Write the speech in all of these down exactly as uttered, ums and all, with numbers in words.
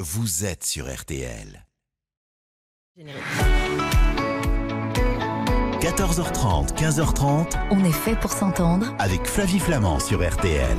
vous êtes sur R T L. quatorze heures trente, quinze heures trente. On est fait pour s'entendre. Avec Flavie Flamand sur R T L.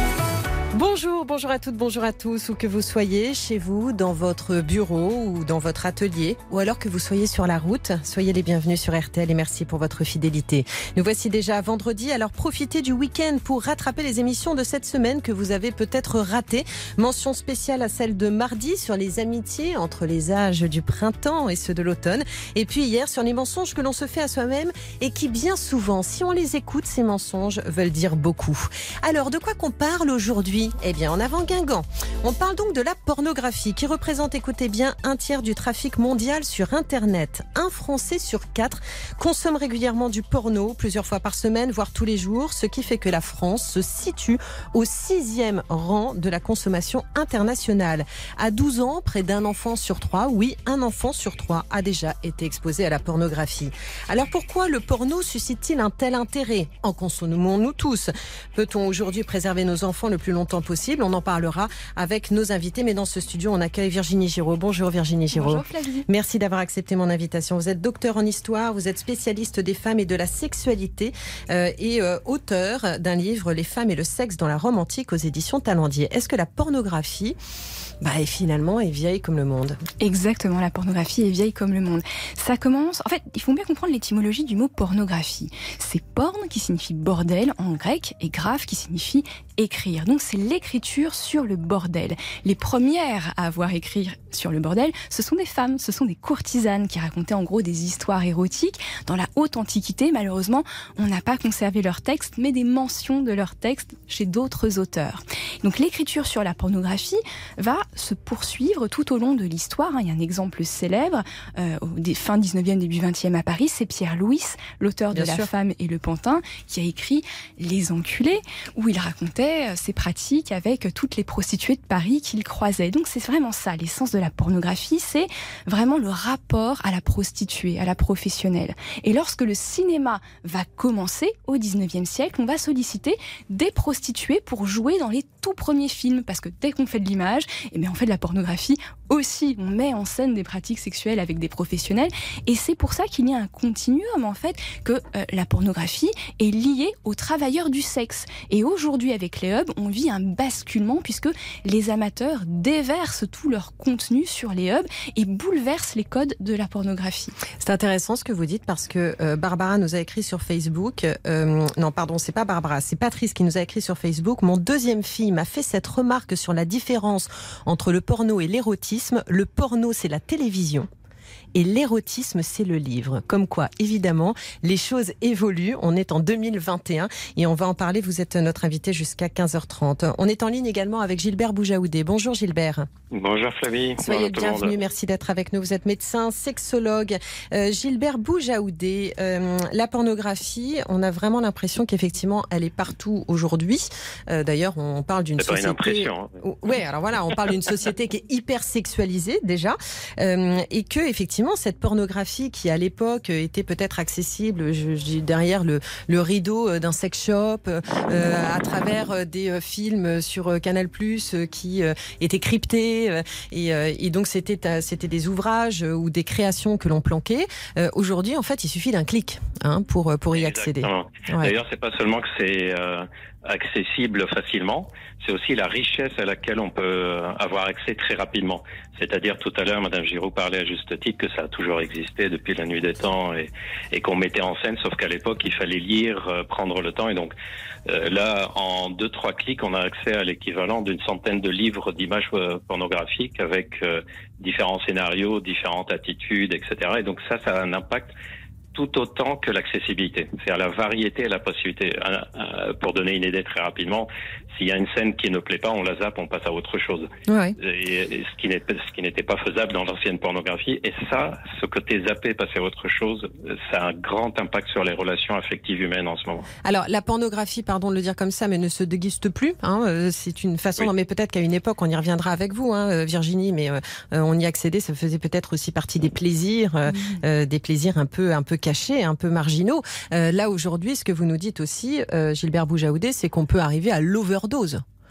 Bonjour, bonjour à toutes, bonjour à tous, où que vous soyez, chez vous, dans votre bureau ou dans votre atelier, ou alors que vous soyez sur la route, soyez les bienvenus sur R T L et merci pour votre fidélité. Nous voici déjà vendredi, alors profitez du week-end pour rattraper les émissions de cette semaine que vous avez peut-être ratées. Mention spéciale à celle de mardi sur les amitiés entre les âges du printemps et ceux de l'automne. Et puis hier sur les mensonges que l'on se fait à soi-même et qui bien souvent, si on les écoute, ces mensonges veulent dire beaucoup. Alors de quoi qu'on parle aujourd'hui ? Eh bien, en avant Guingamp. On parle donc de la pornographie qui représente, écoutez bien, un tiers du trafic mondial sur Internet. Un Français sur quatre consomme régulièrement du porno, plusieurs fois par semaine, voire tous les jours, ce qui fait que la France se situe au sixième rang de la consommation internationale. À douze ans, près d'un enfant sur trois, oui, un enfant sur trois a déjà été exposé à la pornographie. Alors pourquoi le porno suscite-t-il un tel intérêt ? En consommons-nous tous ? Peut-on aujourd'hui préserver nos enfants le plus longtemps possible ? On en parlera avec nos invités, mais dans ce studio, on accueille Virginie Giraud. Bonjour Virginie Giraud. Bonjour Flavie. Merci d'avoir accepté mon invitation. Vous êtes docteur en histoire, vous êtes spécialiste des femmes et de la sexualité euh, et euh, auteur d'un livre « Les femmes et le sexe dans la Rome antique » aux éditions Talendier. Est-ce que la pornographie bah, est finalement est vieille comme le monde ? Exactement, la pornographie est vieille comme le monde. Ça commence... En fait, il faut bien comprendre l'étymologie du mot pornographie. C'est porn qui signifie bordel en grec et graphe qui signifie écrire. Donc c'est l'écriture sur le bordel. Les premières à avoir écrit sur le bordel, ce sont des femmes, ce sont des courtisanes qui racontaient en gros des histoires érotiques. Dans la haute antiquité, malheureusement, on n'a pas conservé leurs textes, mais des mentions de leurs textes chez d'autres auteurs. Donc l'écriture sur la pornographie va se poursuivre tout au long de l'histoire. Il y a un exemple célèbre, euh, des fin dix-neuvième, début vingtième à Paris, c'est Pierre Louis, l'auteur de Bien La sûr. Femme et le Pantin, qui a écrit Les Enculés, où il racontait ses pratiques avec toutes les prostituées de Paris qu'il croisait. Donc c'est vraiment ça, l'essence de la pornographie, c'est vraiment le rapport à la prostituée, à la professionnelle. Et lorsque le cinéma va commencer au dix-neuvième siècle, on va solliciter des prostituées pour jouer dans les tout premiers films, parce que dès qu'on fait de l'image, eh bien on fait de la pornographie aussi, on met en scène des pratiques sexuelles avec des professionnels, et c'est pour ça qu'il y a un continuum en fait, que euh, la pornographie est liée aux travailleurs du sexe. Et aujourd'hui avec les hubs, on vit un basculement puisque les amateurs déversent tout leur contenu sur les hubs et bouleversent les codes de la pornographie. C'est intéressant ce que vous dites parce que euh, Barbara nous a écrit sur Facebook, euh, non pardon, c'est pas Barbara, c'est Patrice qui nous a écrit sur Facebook, mon deuxième fille m'a fait cette remarque sur la différence entre le porno et l'érotisme. Le porno, c'est la télévision. Et l'érotisme, c'est le livre. Comme quoi, évidemment, les choses évoluent. On est en deux mille vingt et un et on va en parler. Vous êtes notre invité jusqu'à quinze heures trente. On est en ligne également avec Gilbert Boujaoudé. Bonjour Gilbert. Bonjour Flavie. Soyez le Bonjour bienvenu, merci d'être avec nous. Vous êtes médecin, sexologue. Euh, Gilbert Boujaoudé, euh, la pornographie, on a vraiment l'impression qu'effectivement, elle est partout aujourd'hui. Euh, d'ailleurs, on parle d'une C'est pas société... une impression. Hein. Ouais, alors voilà, on parle d'une société qui est hyper sexualisée déjà, euh, et que effectivement cette pornographie qui à l'époque était peut-être accessible, je, je dis derrière le, le rideau d'un sex shop, euh, à travers des films sur Canal plus, qui euh, étaient cryptés, euh, et, euh, et donc c'était c'était des ouvrages ou des créations que l'on planquait. Euh, aujourd'hui, en fait, il suffit d'un clic hein, pour pour y accéder. Ouais. D'ailleurs, c'est pas seulement que c'est euh, accessible facilement, c'est aussi la richesse à laquelle on peut avoir accès très rapidement. C'est-à-dire, tout à l'heure, Madame Giraud parlait à juste titre que ça a toujours existé depuis la nuit des temps et, et qu'on mettait en scène, sauf qu'à l'époque, il fallait lire, euh, prendre le temps. Et donc, euh, là, en deux, trois clics, on a accès à l'équivalent d'une centaine de livres d'images euh, pornographiques avec euh, différents scénarios, différentes attitudes, et cetera. Et donc ça, ça a un impact tout autant que l'accessibilité. C'est à la variété et la possibilité. Pour donner une idée très rapidement, s'il y a une scène qui ne plaît pas, on la zappe, on passe à autre chose. Ouais. Et, et ce qui n'est, ce qui n'était pas faisable dans l'ancienne pornographie. Et ça, ce côté zappé, passer à autre chose, ça a un grand impact sur les relations affectives humaines en ce moment. Alors, la pornographie, pardon de le dire comme ça, mais ne se déguiste plus. Hein, c'est une façon, oui. non, mais peut-être qu'à une époque, on y reviendra avec vous, hein, Virginie, mais euh, on y accédait, ça faisait peut-être aussi partie des plaisirs, euh, mmh. euh, des plaisirs un peu, un peu cachés, un peu marginaux. Euh, là, aujourd'hui, ce que vous nous dites aussi, euh, Gilbert Boujaoudé, c'est qu'on peut arriver à l'overdose.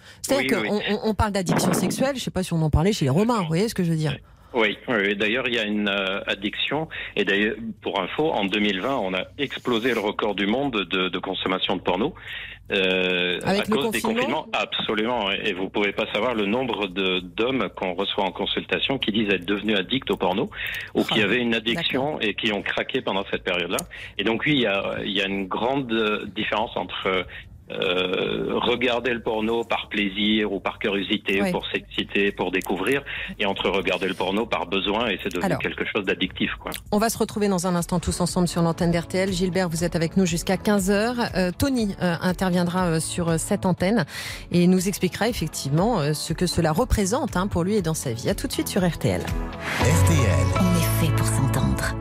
C'est-à-dire Oui, qu'on oui. on, on parle d'addiction sexuelle, je ne sais pas si on en parlait chez les Romains, vous voyez ce que je veux dire? Oui, oui. D'ailleurs, il y a une euh, addiction. Et d'ailleurs, pour info, en deux mille vingt, on a explosé le record du monde de, de consommation de porno. Euh, Avec à le cause des confinement confinements, absolument. Et vous pouvez pas savoir le nombre de d'hommes qu'on reçoit en consultation qui disent être devenus addicts au porno ou qui Ah, avaient une addiction et qui ont craqué pendant cette période-là. Et donc oui, il y a, il y a une grande différence entre euh, regarder le porno par plaisir ou par curiosité, Oui. pour s'exciter, pour découvrir, et entre regarder le porno par besoin et c'est devenu Alors. quelque chose d'addictif, quoi. On va se retrouver dans un instant tous ensemble sur l'antenne d'R T L. Gilbert, vous êtes avec nous jusqu'à quinze heures. Euh, Tony euh, interviendra euh, sur euh, cette antenne et nous expliquera effectivement euh, ce que cela représente hein, pour lui et dans sa vie. À tout de suite sur R T L. R T L. On est fait pour s'entendre.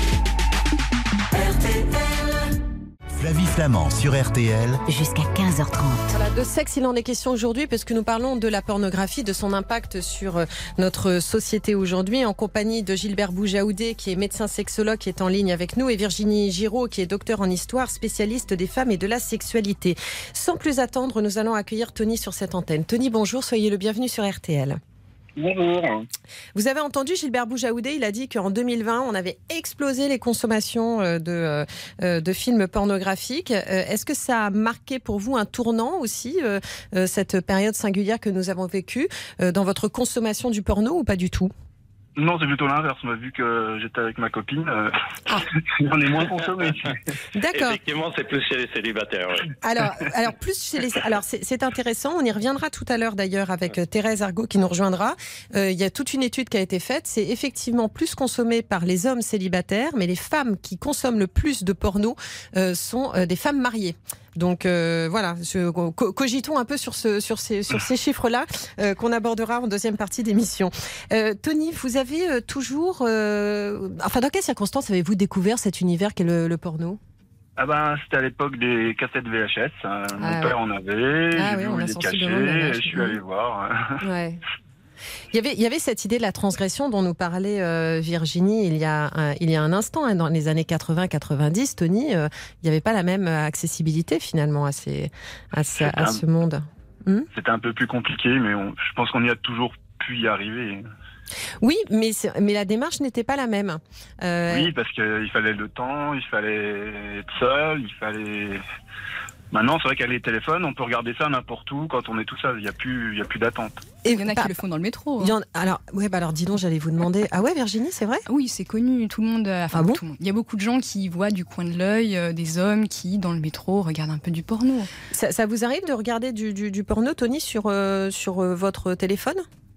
Flavie Flamand sur R T L. Jusqu'à quinze heures trente. Voilà, de sexe, il en est question aujourd'hui parce que nous parlons de la pornographie, de son impact sur euh, notre société aujourd'hui, en compagnie de Gilbert Boujaoudé, qui est médecin sexologue, qui est en ligne avec nous, et Virginie Giraud, qui est docteur en histoire, spécialiste des femmes et de la sexualité. Sans plus attendre, nous allons accueillir Tony sur cette antenne. Tony, bonjour, soyez le bienvenu sur R T L. Bonjour. Vous avez entendu Gilbert Boujaoudé, il a dit qu'en deux mille vingt, on avait explosé les consommations de, de films pornographiques. Est-ce que ça a marqué pour vous un tournant aussi, cette période singulière que nous avons vécue, dans votre consommation du porno ou pas du tout ? Non, c'est plutôt l'inverse. Moi, vu que j'étais avec ma copine, euh, Ah. j'en ai moins consommé. D'accord. Effectivement, c'est plus chez les célibataires. Ouais. Alors, alors plus chez les, alors c'est, c'est intéressant. On y reviendra tout à l'heure d'ailleurs avec euh, Thérèse Argot qui nous rejoindra. Euh, il y a toute une étude qui a été faite. C'est effectivement plus consommé par les hommes célibataires, mais les femmes qui consomment le plus de porno euh, sont euh, des femmes mariées. Donc euh, voilà, je, co- cogitons un peu sur, ce, sur ces, sur ces chiffres-là euh, qu'on abordera en deuxième partie d'émission. Euh, Tony, vous avez euh, toujours... Euh, enfin, dans quelles circonstances avez-vous découvert cet univers qu'est le, le porno ? Ah ben, c'était à l'époque des cassettes V H S. Euh, mon Ah, père en avait. Ah j'ai oui, vu on où a il les sensiblement le même cachait. âge. Et je suis Mhm. allé voir. Ouais. Il y avait, il y avait cette idée de la transgression dont nous parlait euh, Virginie il y a un, il y a un instant. Hein, dans les années quatre-vingts quatre-vingt-dix, Tony, euh, il n'y avait pas la même accessibilité finalement à, ces, à, ce, à ce monde. Hmm C'était un peu plus compliqué, mais on, je pense qu'on y a toujours pu y arriver. Oui, mais, c'est- mais la démarche n'était pas la même. Euh, Oui, parce qu'il fallait le temps, il fallait être seul, il fallait... Maintenant, c'est vrai qu'avec les téléphones, on peut regarder ça n'importe où quand on est tout seul. Il n'y a plus, il y a plus d'attente. et Il y en a pas- qui le font dans le métro. il y en- alors, ouais, bah alors dis donc, j'allais vous demander. Ah ouais, Virginie, c'est vrai ? Oui, c'est connu, tout le monde. euh, Enfin, Ah bon tout le monde. Il y a beaucoup de gens qui voient du coin de l'œil euh, des hommes qui, dans le métro, regardent un peu du porno. ça, ça vous arrive de regarder du, du, du porno, Tony, sur, euh, sur euh, votre téléphone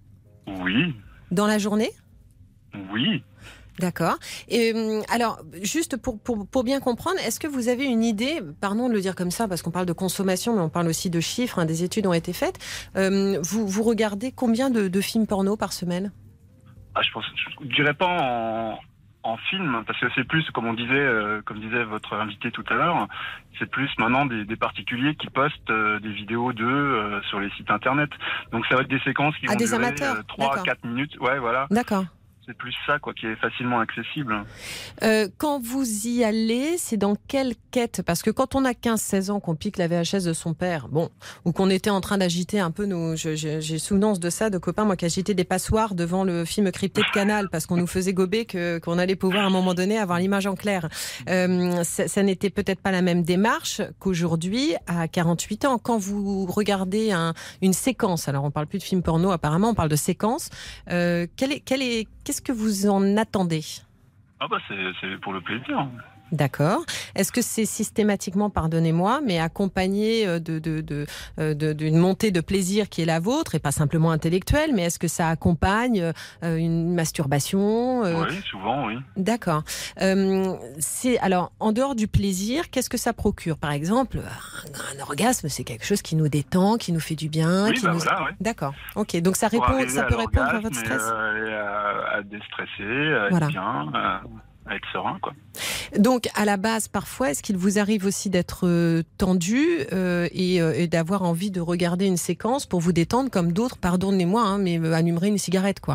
Oui, dans la journée ? oui. D'accord. Et hum, alors, juste pour, pour, pour bien comprendre, est-ce que vous avez une idée, pardon de le dire comme ça, parce qu'on parle de consommation, mais on parle aussi de chiffres, hein, des études ont été faites. Euh, vous, vous regardez combien de, de films porno par semaine ? Ah, je pense, je dirais pas en, en film, parce que c'est plus, comme on disait, euh, comme disait votre invité tout à l'heure, c'est plus maintenant des, des particuliers qui postent euh, des vidéos d'eux euh, sur les sites internet. Donc ça va être des séquences qui Ah, vont des durer amateurs, euh, trois à d'accord. quatre minutes. Ouais, voilà. D'accord. C'est plus ça, quoi, qui est facilement accessible. Euh, quand vous y allez, c'est dans quelle quête ? Parce que quand on a quinze seize ans, qu'on pique la V H S de son père, bon, ou qu'on était en train d'agiter un peu nos... je- je- J'ai souvenance de ça, de copains, moi, qui agitaient des passoires devant le film crypté de Canal, parce qu'on nous faisait gober que, qu'on allait pouvoir, à un moment donné, avoir l'image en clair. Euh, ça, ça n'était peut-être pas la même démarche qu'aujourd'hui, à quarante-huit ans. Quand vous regardez un, une séquence, alors on parle plus de film porno, apparemment, on parle de séquence, euh, quelle est, quelle est, qu'est-ce que vous en attendez ? Ah bah c'est, c'est pour le plaisir. D'accord. Est-ce que c'est systématiquement, pardonnez-moi, mais accompagné euh, de, de, de, euh, de- d'une montée de plaisir qui est la vôtre, et pas simplement intellectuelle, mais est-ce que ça accompagne euh, une masturbation euh, Oui, souvent, oui. D'accord. Euh, c'est, alors, en dehors du plaisir, qu'est-ce que ça procure ? Par exemple, un, un orgasme, c'est quelque chose qui nous détend, qui nous fait du bien. Oui, qui bah nous... voilà, ouais. D'accord. Ok. Donc ça Pour répond, arriver ça à peut répondre à l'orgasme votre stress. et, euh, et à, à déstresser, à Voilà. être bien, à, à être serein, quoi. Donc, à la base, parfois, est-ce qu'il vous arrive aussi d'être euh, tendu euh, et, euh, et d'avoir envie de regarder une séquence pour vous détendre, comme d'autres, pardonnez-moi, hein, mais euh, allumeraient une cigarette, quoi ?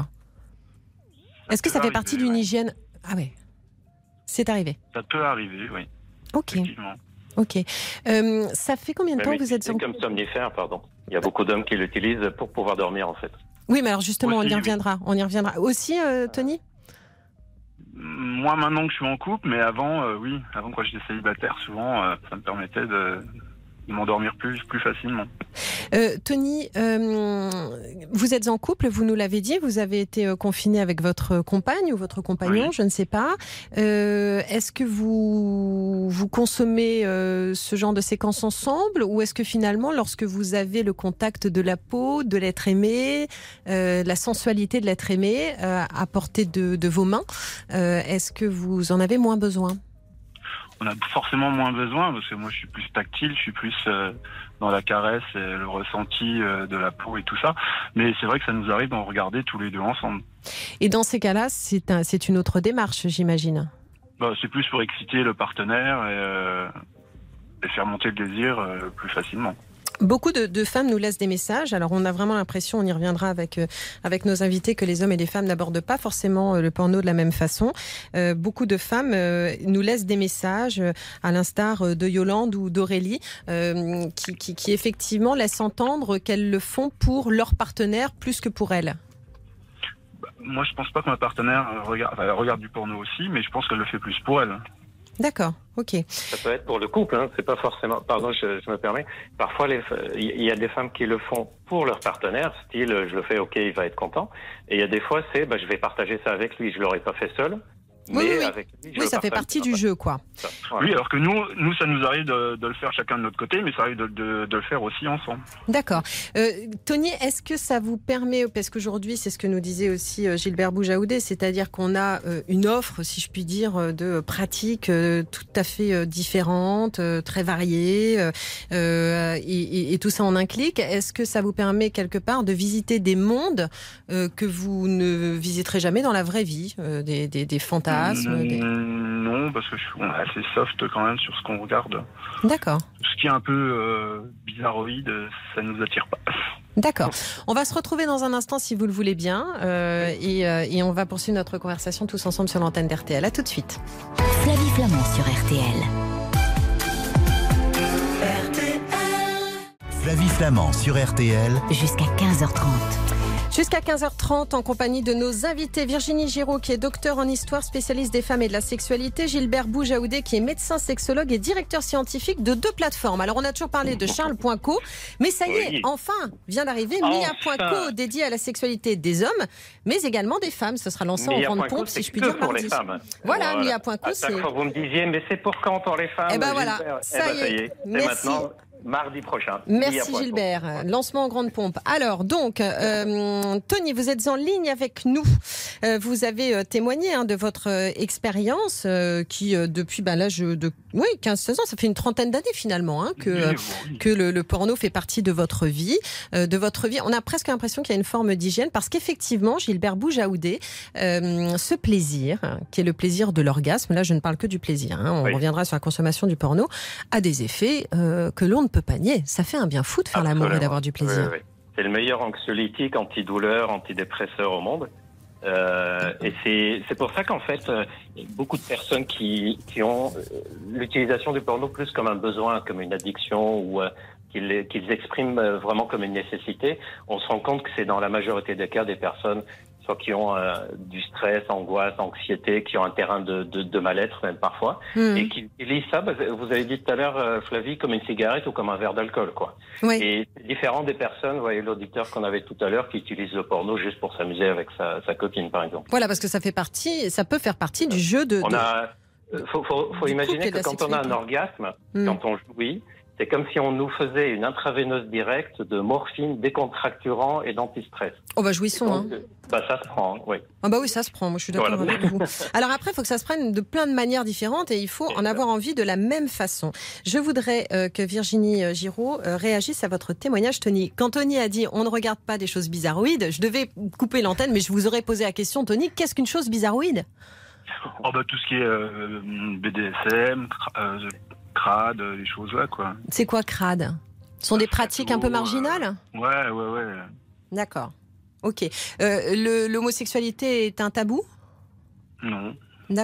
Est-ce que peut ça fait arriver, partie d'une ouais. hygiène ? Ah ouais, c'est arrivé. Ça peut arriver, oui, Ok, effectivement. ok. Euh, ça fait combien de temps que vous êtes C'est en... comme somnifère, pardon. Il y a beaucoup d'hommes qui l'utilisent pour pouvoir dormir, en fait. Oui, mais alors justement, Aussi, on y reviendra. On y reviendra. Aussi, euh, Tony ? Moi, maintenant que je suis en couple, mais avant, euh, oui, avant quand j'étais célibataire, souvent, euh, ça me permettait de, de m'endormir plus, plus facilement. Euh, Tony, euh, vous êtes en couple, vous nous l'avez dit, vous avez été euh, confiné avec votre compagne ou votre compagnon, Oui. je ne sais pas. Euh, est-ce que vous, vous consommez euh, ce genre de séquences ensemble, ou est-ce que finalement, lorsque vous avez le contact de la peau, de l'être aimé, euh, la sensualité de l'être aimé euh, à portée de, de vos mains, euh, est-ce que vous en avez moins besoin ? On a forcément moins besoin, parce que moi, je suis plus tactile, je suis plus euh, dans la caresse et le ressenti euh, de la peau et tout ça. Mais c'est vrai que ça nous arrive d'en regarder tous les deux ensemble. Et dans ces cas-là, c'est, un, c'est une autre démarche, j'imagine. Bah, c'est plus pour exciter le partenaire et, euh, et faire monter le désir euh, plus facilement. Beaucoup de, de femmes nous laissent des messages. Alors, on a vraiment l'impression, on y reviendra avec, euh, avec nos invités, que les hommes et les femmes n'abordent pas forcément euh, le porno de la même façon. Euh, beaucoup de femmes euh, nous laissent des messages, euh, à l'instar euh, de Yolande ou d'Aurélie, euh, qui, qui, qui effectivement laissent entendre qu'elles le font pour leur partenaire plus que pour elles. Bah, moi, je pense pas que ma partenaire regarde, enfin, elle regarde du porno aussi, mais je pense qu'elle le fait plus pour elle. D'accord, ok. Ça peut être pour le couple, hein. C'est pas forcément. Pardon, je, je me permets. Parfois, les, il y a des femmes qui le font pour leur partenaire, style je le fais, ok, il va être content. Et il y a des fois, c'est bah, je vais partager ça avec lui, je l'aurais pas fait seul. Oui, mais oui, avec lui, je oui, le ça fait partage. partie du jeu, quoi. Ça, voilà. Oui, alors que nous, nous, ça nous arrive de, de le faire chacun de notre côté, mais ça arrive de, de, de le faire aussi ensemble. D'accord. Euh, Tony, est-ce que ça vous permet, parce qu'aujourd'hui, c'est ce que nous disait aussi euh, Gilbert Boujaoudé, c'est-à-dire qu'on a euh, une offre, si je puis dire, euh, de pratiques euh, tout à fait euh, différentes, euh, très variées, euh, euh, et, et, et tout ça en un clic. Est-ce que ça vous permet quelque part de visiter des mondes euh, que vous ne visiterez jamais dans la vraie vie, euh, des, des, des fantasmes Mmh, des... Non, parce que je suis on est assez soft quand même sur ce qu'on regarde. D'accord. Ce qui est un peu euh, bizarroïde, ça nous attire pas. D'accord. On va se retrouver dans un instant si vous le voulez bien euh, et, euh, et on va poursuivre notre conversation tous ensemble sur l'antenne d'R T L. À tout de suite. Flavie Flamand sur R T L. Flavie Flamand sur R T L. Jusqu'à quinze heures trente. Jusqu'à quinze heures trente, en compagnie de nos invités, Virginie Giraud, qui est docteur en histoire, spécialiste des femmes et de la sexualité, Gilbert Boujaoudé, qui est médecin sexologue et directeur scientifique de deux plateformes. Alors, on a toujours parlé de Charles point co, mais ça y est, Oui. enfin, vient d'arriver Enfin. Mia point co, dédié à la sexualité des hommes, mais également des femmes. Ce sera lancé en grande pompe, si je puis que dire, pour mardi. les femmes. Voilà, Mia point co, À chaque c'est... fois, vous me disiez, mais c'est pour quand pour les femmes Eh ben voilà, Gilbert ça Eh ben, y ça est. y est. C'est Merci. maintenant, mardi prochain. Merci Gilbert. Lancement en grande pompe. Alors donc, euh, Tony, vous êtes en ligne avec nous. Euh, vous avez euh, témoigné hein, de votre euh, expérience euh, qui, euh, depuis ben, l'âge de oui, quinze seize ans, ça fait une trentaine d'années finalement hein, que, euh, que le, le porno fait partie de votre vie. Euh, de votre vie. On a presque l'impression qu'il y a une forme d'hygiène parce qu'effectivement, Gilbert Boujaoudé, euh, ce plaisir, hein, qui est le plaisir de l'orgasme, là je ne parle que du plaisir, hein, on oui. reviendra sur la consommation du porno, a des effets euh, que l'on ne peut pas nier. Ça fait un bien fou de faire Absolument. l'amour et d'avoir du plaisir. Oui, oui. C'est le meilleur anxiolytique, antidouleur, antidépresseur au monde. Euh, et c'est, c'est pour ça qu'en fait, euh, il y a beaucoup de personnes qui, qui ont euh, l'utilisation du porno plus comme un besoin, comme une addiction ou euh, qu'ils, qu'ils expriment euh, vraiment comme une nécessité. On se rend compte que c'est dans la majorité des cas des personnes soit qui ont euh, du stress, angoisse, anxiété, qui ont un terrain de, de, de mal-être même parfois, mmh. et qui utilisent ça, bah, vous avez dit tout à l'heure, euh, Flavie, comme une cigarette ou comme un verre d'alcool, quoi. Oui. Et c'est différent des personnes, vous voyez l'auditeur qu'on avait tout à l'heure, qui utilise le porno juste pour s'amuser avec sa, sa copine, par exemple. Voilà, parce que ça fait partie, ça peut faire partie du jeu de... On de... a, faut, faut, faut imaginer que quand on a un orgasme, mmh. quand on jouit, c'est comme si on nous faisait une intraveineuse directe de morphine, décontracturant et d'antistress. Oh bah jouissons, donc, hein. Bah ça se prend, oui. Ah bah oui, ça se prend, moi je suis d'accord voilà. avec vous. Alors après, il faut que ça se prenne de plein de manières différentes et il faut en avoir envie de la même façon. Je voudrais euh, que Virginie Giraud euh, réagisse à votre témoignage, Tony. Quand Tony a dit « on ne regarde pas des choses bizarroïdes », je devais couper l'antenne, mais je vous aurais posé la question, Tony, qu'est-ce qu'une chose bizarroïde ? Oh bah tout ce qui est euh, B D S M, euh, crade, des choses là, quoi. C'est quoi crade ? Ce sont des pratiques un peu marginales ? euh, Ouais, ouais, ouais. D'accord. Ok. Euh, le, l'homosexualité est un tabou ? Non. D'accord.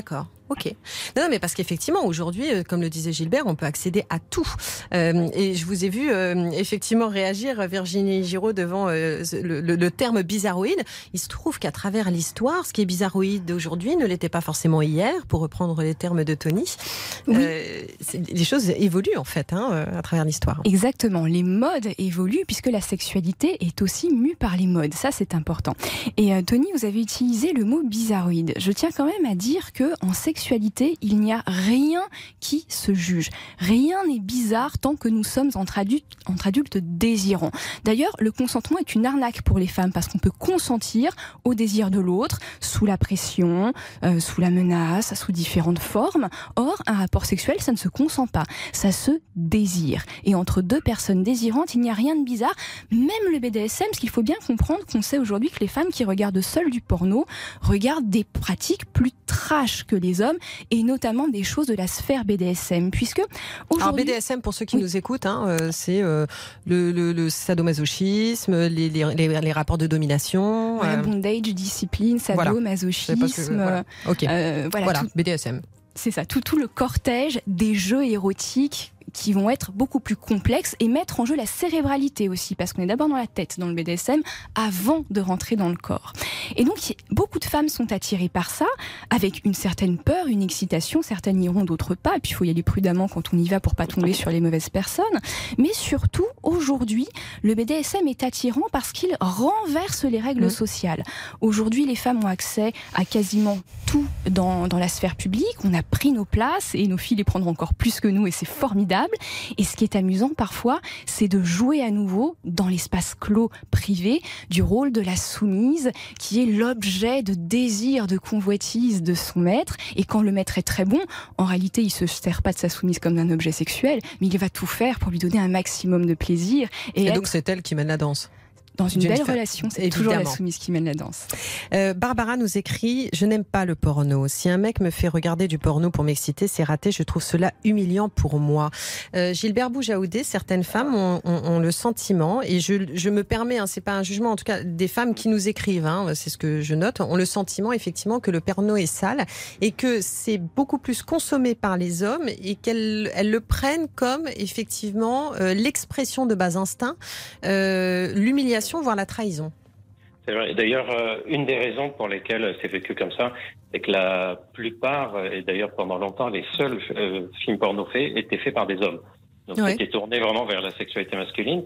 Ok. Non, non, mais parce qu'effectivement, aujourd'hui, euh, comme le disait Gilbert, on peut accéder à tout. Euh, et je vous ai vu euh, effectivement réagir, Virginie Giraud, devant euh, le, le, le terme bizarroïde. Il se trouve qu'à travers l'histoire, ce qui est bizarroïde aujourd'hui ne l'était pas forcément hier, pour reprendre les termes de Tony. Oui. Euh, les choses évoluent en fait hein, à travers l'histoire. Exactement. Les modes évoluent puisque la sexualité est aussi mue par les modes. Ça, c'est important. Et euh, Tony, vous avez utilisé le mot bizarroïde. Je tiens quand même à dire que en sexualité, Sexualité, il n'y a rien qui se juge. Rien n'est bizarre tant que nous sommes entre adultes, entre adultes désirants. D'ailleurs, le consentement est une arnaque pour les femmes parce qu'on peut consentir au désir de l'autre sous la pression, euh, sous la menace, sous différentes formes. Or, un rapport sexuel, ça ne se consent pas. Ça se désire. Et entre deux personnes désirantes, il n'y a rien de bizarre. Même le B D S M, parce qu'il faut bien comprendre qu'on sait aujourd'hui que les femmes qui regardent seules du porno regardent des pratiques plus trash que les hommes, et notamment des choses de la sphère B D S M, puisque aujourd'hui... Alors B D S M, pour ceux qui oui. nous écoutent, hein, euh, c'est euh, le, le, le sadomasochisme, les, les, les, les rapports de domination... Voilà, euh... bondage, discipline, sadomasochisme... Voilà. Que, voilà. Okay. Euh, voilà, voilà tout, B D S M. C'est ça, tout, tout le cortège des jeux érotiques qui vont être beaucoup plus complexes et mettre en jeu la cérébralité aussi, parce qu'on est d'abord dans la tête, dans le B D S M, avant de rentrer dans le corps. Et donc, beaucoup de femmes sont attirées par ça, avec une certaine peur, une excitation, certaines iront, d'autres pas, et puis il faut y aller prudemment quand on y va pour pas tomber sur les mauvaises personnes. Mais surtout, aujourd'hui, le B D S M est attirant parce qu'il renverse les règles mmh. sociales. Aujourd'hui, les femmes ont accès à quasiment tout dans, dans la sphère publique, on a pris nos places, et nos filles les prendront encore plus que nous, et c'est formidable. Et ce qui est amusant parfois, c'est de jouer à nouveau dans l'espace clos privé du rôle de la soumise, qui est l'objet de désir, de convoitise de son maître. Et quand le maître est très bon, en réalité, il se sert pas de sa soumise comme d'un objet sexuel, mais il va tout faire pour lui donner un maximum de plaisir. Et, et être... donc c'est elle qui mène la danse. Dans une belle relation, c'est toujours la soumise qui mène la danse. Euh, Barbara nous écrit « Je n'aime pas le porno. Si un mec me fait regarder du porno pour m'exciter, c'est raté. Je trouve cela humiliant pour moi. Euh, » Gilbert Boujaoudé, certaines femmes ont, ont, ont le sentiment, et je, je me permets, hein, c'est pas un jugement, en tout cas des femmes qui nous écrivent, hein, c'est ce que je note, ont le sentiment effectivement que le porno est sale et que c'est beaucoup plus consommé par les hommes et qu'elles elles le prennent comme effectivement euh, l'expression de bas instincts, euh, l'humiliation, voire la trahison. C'est vrai. D'ailleurs, euh, une des raisons pour lesquelles c'est vécu comme ça, c'est que la plupart, et d'ailleurs pendant longtemps, les seuls euh, films porno faits étaient faits par des hommes. Donc, ouais. C'était tourné vraiment vers la sexualité masculine.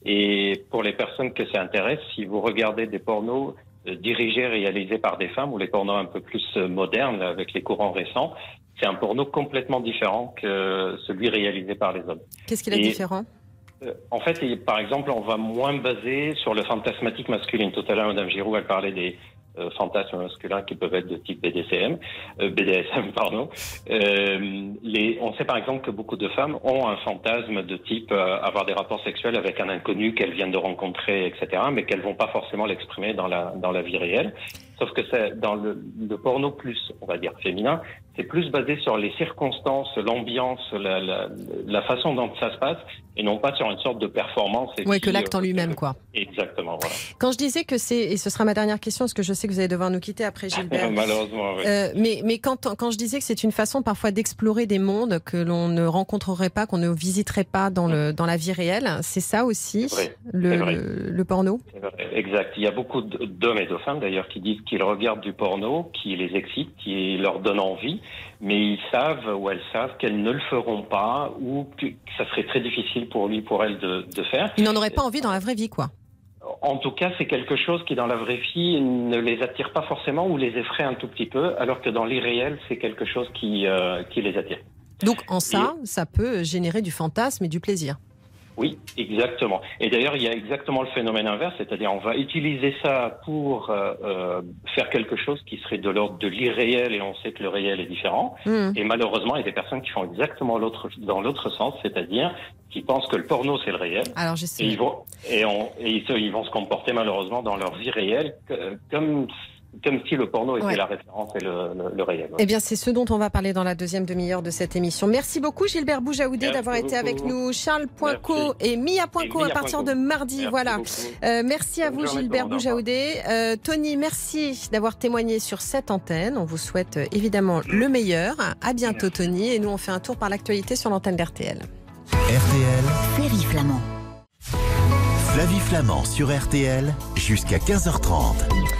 Et pour les personnes que ça intéresse, si vous regardez des pornos euh, dirigés, réalisés par des femmes, ou les pornos un peu plus euh, modernes, avec les courants récents, c'est un porno complètement différent que celui réalisé par les hommes. Qu'est-ce qu'il est différent ? En fait, par exemple, on va moins baser sur le fantasmatique masculine. Tout à l'heure, Madame Giraud, elle parlait des euh, fantasmes masculins qui peuvent être de type B D C M, euh, B D S M, pardon. Euh, les, on sait par exemple que beaucoup de femmes ont un fantasme de type euh, avoir des rapports sexuels avec un inconnu qu'elles viennent de rencontrer, et cetera, mais qu'elles vont pas forcément l'exprimer dans la dans la vie réelle. Sauf que c'est dans le, le porno plus, on va dire, féminin, c'est plus basé sur les circonstances, l'ambiance, la, la, la façon dont ça se passe, et non pas sur une sorte de performance. Oui, que l'acte en lui-même, quoi. Exactement, voilà. Quand je disais que c'est, et ce sera ma dernière question, parce que je sais que vous allez devoir nous quitter après, Gilbert. Malheureusement, oui. Euh, mais mais quand, quand je disais que c'est une façon parfois d'explorer des mondes que l'on ne rencontrerait pas, qu'on ne visiterait pas dans, le, dans la vie réelle, c'est ça aussi, c'est vrai. Le, c'est vrai. le, le porno. C'est vrai. Exact. Il y a beaucoup d'hommes et de femmes, d'ailleurs, qui disent qu'ils regardent du porno, qui les excite, qui leur donne envie, mais ils savent ou elles savent qu'elles ne le feront pas, ou que ça serait très difficile pour lui, pour elle de, de faire. Ils n'en auraient pas envie dans la vraie vie, quoi. En tout cas, c'est quelque chose qui, dans la vraie vie, ne les attire pas forcément ou les effraie un tout petit peu, alors que dans l'irréel, c'est quelque chose qui, euh, qui les attire. Donc, en ça, et... ça peut générer du fantasme et du plaisir. Oui, exactement. Et d'ailleurs, il y a exactement le phénomène inverse, c'est-à-dire on va utiliser ça pour euh, euh, faire quelque chose qui serait de l'ordre de l'irréel, et on sait que le réel est différent. Mmh. Et malheureusement, il y a des personnes qui font exactement l'autre, dans l'autre sens, c'est-à-dire qui pensent que le porno c'est le réel. Alors, je sais. Et ils vont et, on, et ils, ils vont se comporter malheureusement dans leur vie réelle comme comme si le porno était Ouais. la référence et le, le, le réel. Eh bien, c'est ce dont on va parler dans la deuxième demi-heure de cette émission. Merci beaucoup, Gilbert Boujaoudé, Merci d'avoir été avec beaucoup. nous. Charles point co Merci. et Mia point co Et à Mia partir point co. de mardi. Merci Voilà. beaucoup. Euh, merci à Bonne vous, journée, Gilbert tout le monde. Boujaoudé. Euh, Tony, merci d'avoir témoigné sur cette antenne. On vous souhaite euh, évidemment le meilleur. À bientôt, Tony. Et nous, on fait un tour par l'actualité sur l'antenne d'R T L. R T L, Flavie Flamand. Flavie Flamand sur R T L jusqu'à quinze heures trente.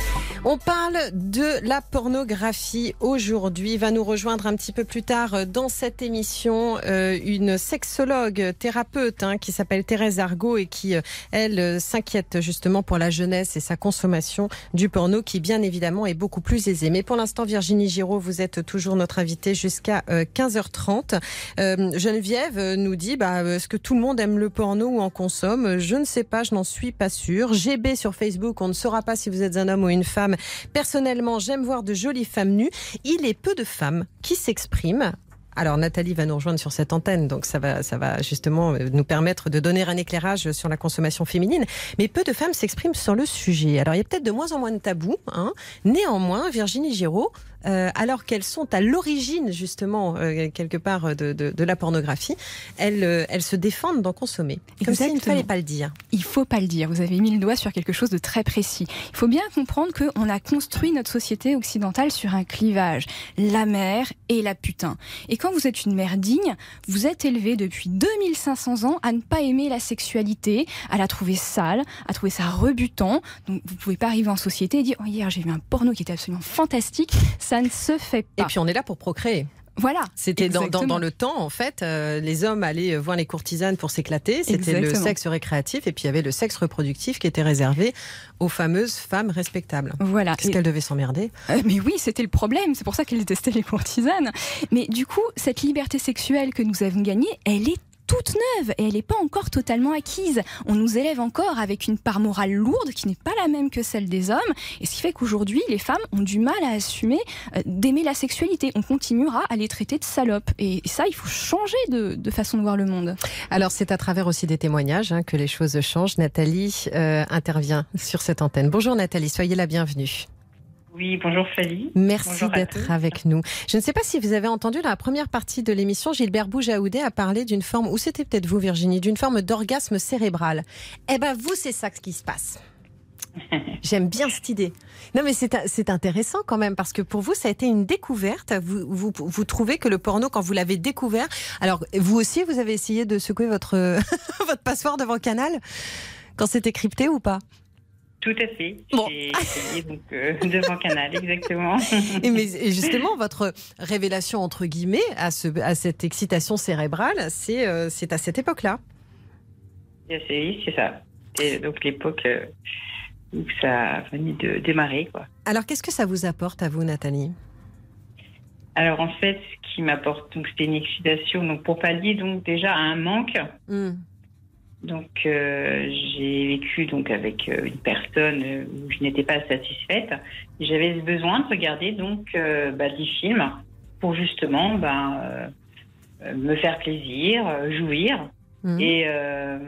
On parle de la pornographie aujourd'hui. Va nous rejoindre un petit peu plus tard dans cette émission euh, une sexologue thérapeute hein, qui s'appelle Thérèse Argot et qui, euh, elle, euh, s'inquiète justement pour la jeunesse et sa consommation du porno qui, bien évidemment, est beaucoup plus aisée. Mais pour l'instant, Virginie Giraud, vous êtes toujours notre invitée jusqu'à euh, quinze heures trente. Euh, Geneviève nous dit, bah, est-ce que tout le monde aime le porno ou en consomme ? Je ne sais pas, je n'en suis pas sûre. G B sur Facebook, on ne saura pas si vous êtes un homme ou une femme. Personnellement, j'aime voir de jolies femmes nues. Il est peu de femmes qui s'expriment. Alors Nathalie va nous rejoindre sur cette antenne, donc ça va, ça va justement nous permettre de donner un éclairage sur la consommation féminine. Mais peu de femmes s'expriment sur le sujet. Alors il y a peut-être de moins en moins de tabous. Hein. Néanmoins, Virginie Giraud, euh, alors qu'elles sont à l'origine justement euh, quelque part de, de, de la pornographie, elles, euh, elles se défendent d'en consommer. Comme s'il ne fallait pas le dire. Il ne faut pas le dire. Vous avez mis le doigt sur quelque chose de très précis. Il faut bien comprendre qu'on a construit notre société occidentale sur un clivage. La mère et la putain. Et quand vous êtes une mère digne, vous êtes élevé depuis deux mille cinq cents ans à ne pas aimer la sexualité, à la trouver sale, à trouver ça rebutant. Donc vous ne pouvez pas arriver en société et dire oh, « hier j'ai vu un porno qui était absolument fantastique ». Ça ne se fait pas. Et puis on est là pour procréer. Voilà. C'était dans, dans, Exactement. dans le temps, en fait, euh, les hommes allaient voir les courtisanes pour s'éclater. C'était Exactement. le sexe récréatif et puis il y avait le sexe reproductif qui était réservé aux fameuses femmes respectables. Voilà. Qu'est-ce Et- qu'elles devaient s'emmerder ? Euh, mais oui, c'était le problème. C'est pour ça qu'elle détestait les courtisanes. Mais du coup, cette liberté sexuelle que nous avons gagnée, elle est toute neuve et elle n'est pas encore totalement acquise. On nous élève encore avec une part morale lourde qui n'est pas la même que celle des hommes. Et ce qui fait qu'aujourd'hui, les femmes ont du mal à assumer euh, d'aimer la sexualité. On continuera à les traiter de salopes. Et, et ça, il faut changer de, de façon de voir le monde. Alors, c'est à travers aussi des témoignages hein, que les choses changent. Nathalie euh, intervient sur cette antenne. Bonjour Nathalie, soyez la bienvenue. Oui, bonjour Flavie. Merci Bonjour à d'être tous. avec nous. Je ne sais pas si vous avez entendu la première partie de l'émission, Gilbert Boujaoudé a parlé d'une forme, ou c'était peut-être vous Virginie, d'une forme d'orgasme cérébral. Eh ben vous, c'est ça ce qui se passe. J'aime bien cette idée. Non mais c'est, c'est intéressant quand même parce que pour vous ça a été une découverte. Vous, vous, vous trouvez que le porno quand vous l'avez découvert, alors vous aussi vous avez essayé de secouer votre, votre passeport devant Canal quand c'était crypté ou pas ? Tout à fait. Bon. J'ai essayé donc euh, devant Canal, exactement. Et, mais, et justement, votre révélation, entre guillemets, à, ce, à cette excitation cérébrale, c'est, euh, c'est à cette époque-là. Et c'est- Oui, c'est ça. C'est donc l'époque euh, où ça venait de démarrer, quoi. Alors, qu'est-ce que ça vous apporte à vous, Nathalie ? Alors en fait, ce qui m'apporte, donc c'était une excitation, donc pour pallier donc déjà à un manque. Mmh. Donc euh, j'ai vécu donc avec euh, une personne euh, où je n'étais pas satisfaite. Et j'avais ce besoin de regarder donc euh, bah, des films pour justement bah, euh, euh, me faire plaisir, euh, jouir. Mmh. Et, euh,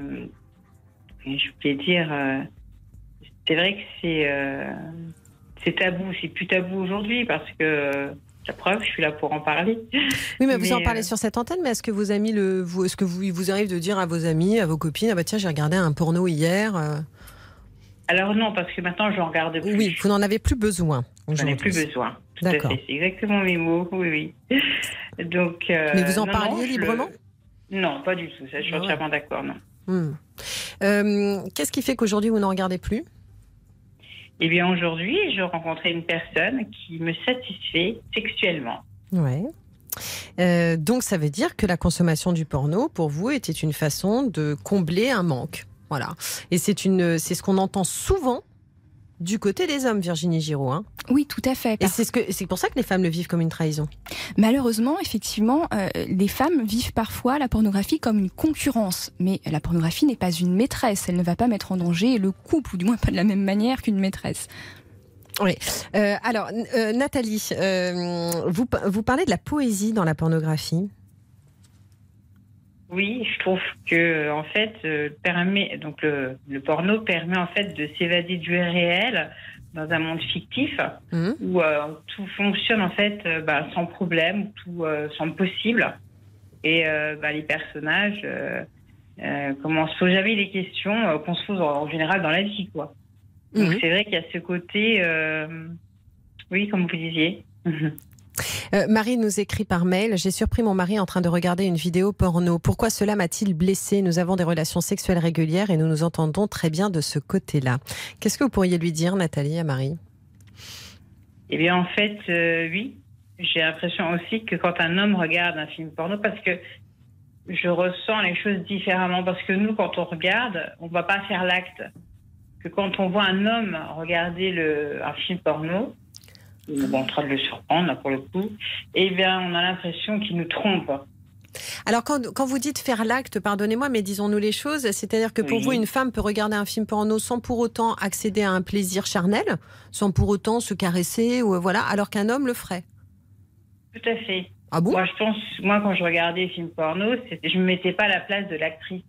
et je voulais dire, euh, c'est vrai que c'est euh, c'est tabou, c'est plus tabou aujourd'hui parce que euh, la preuve, je suis là pour en parler. Oui, mais vous Mais, en parlez euh, sur cette antenne, mais est-ce que vos amis le, vous, est-ce que vous, il vous arrive de dire à vos amis, à vos copines, ah bah tiens, j'ai regardé un porno hier. euh... Alors non, parce que maintenant, je regarde plus. Oui, vous n'en avez plus besoin. J'en ai aujourd'hui. plus besoin. Tout D'accord. à fait. C'est exactement mes mots. Oui, oui. Donc. euh, Mais vous en non, parliez non, je librement le- Non, pas du tout. Ça, je suis Ouais. entièrement d'accord. Non. Mmh. Euh, qu'est-ce qui fait qu'aujourd'hui vous n'en regardez plus ? Eh bien, aujourd'hui, je rencontrais une personne qui me satisfait sexuellement. Ouais. Euh, donc ça veut dire que la consommation du porno, pour vous, était une façon de combler un manque. Voilà. Et c'est une, c'est ce qu'on entend souvent du côté des hommes, Virginie Giraud. Hein. Oui, tout à fait. Et Parce c'est, ce que, c'est pour ça que les femmes le vivent comme une trahison. Malheureusement, effectivement, euh, les femmes vivent parfois la pornographie comme une concurrence. Mais la pornographie n'est pas une maîtresse. Elle ne va pas mettre en danger le couple, ou du moins pas de la même manière qu'une maîtresse. Oui. Euh, alors, euh, Nathalie, euh, vous, vous parlez de la poésie dans la pornographie. Oui, je trouve que en fait, euh, permet donc le, le porno permet en fait de s'évader du réel dans un monde fictif Mmh. où euh, tout fonctionne en fait euh, bah, sans problème, tout euh, semble possible. Et euh, bah, les personnages euh, euh, commencent à se poser jamais les questions euh, qu'on se pose en, en général dans la vie, quoi. Donc Mmh. c'est vrai qu'il y a ce côté, euh, oui, comme vous disiez. Euh, Marie nous écrit par mail: j'ai surpris mon mari en train de regarder une vidéo porno. Pourquoi cela m'a-t-il blessé? Nous avons des relations sexuelles régulières et nous nous entendons très bien de ce côté-là. Qu'est-ce que vous pourriez lui dire, Nathalie, à Marie? Eh bien, en fait, euh, oui. J'ai l'impression aussi que quand un homme regarde un film porno, parce que je ressens les choses différemment. Parce que nous, quand on regarde, on ne va pas faire l'acte. Que quand on voit un homme regarder le, un film porno, ou en train de le surprendre, là, pour le coup, eh bien, on a l'impression qu'il nous trompe. Alors, quand, quand vous dites faire l'acte, pardonnez-moi, mais disons-nous les choses, c'est-à-dire que pour Oui. vous, une femme peut regarder un film porno sans pour autant accéder à un plaisir charnel, sans pour autant se caresser, ou voilà, alors qu'un homme le ferait. Tout à fait. Ah bon? Moi, je pense, moi, quand je regardais les films porno, c'était, je ne me mettais pas à la place de l'actrice.